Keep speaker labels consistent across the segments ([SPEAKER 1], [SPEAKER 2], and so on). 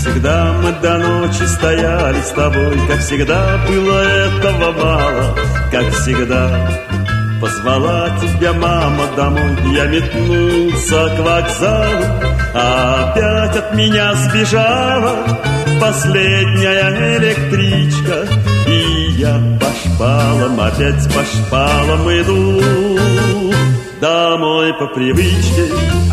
[SPEAKER 1] всегда мы до ночи стояли с тобой, как всегда было этого мало, как всегда. Позвала тебя мама домой, я метнулся к вокзалу, а опять от меня сбежала последняя электричка. И я по шпалам, опять по шпалам иду домой по привычке.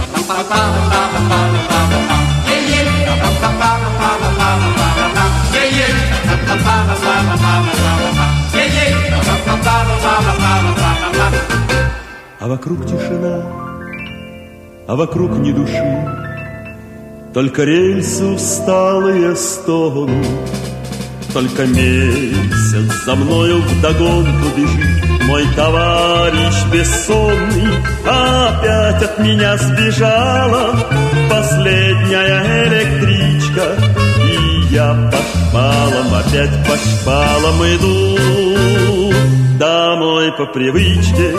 [SPEAKER 1] А вокруг тишина, а вокруг ни души, только рельсы усталые стонут, только месяц за мною вдогонку бежит мой товарищ бессонный. Опять от меня сбежала последняя электричка, и я по шпалам, опять по шпалам иду домой по привычке.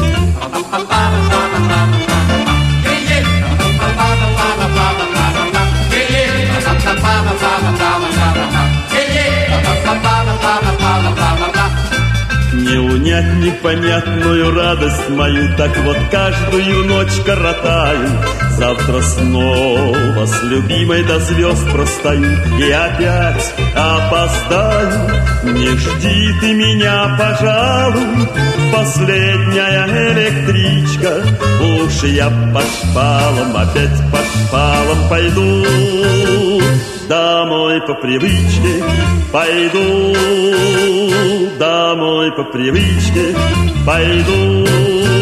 [SPEAKER 1] Не унять непонятную радость мою, так вот каждую ночь коротаю. Завтра снова с любимой до звезд простою и опять опоздаю. Не жди ты меня, пожалуй, последняя электричка. Уж я по шпалам, опять по шпалам пойду домой по привычке, пойду домой по привычке, пойду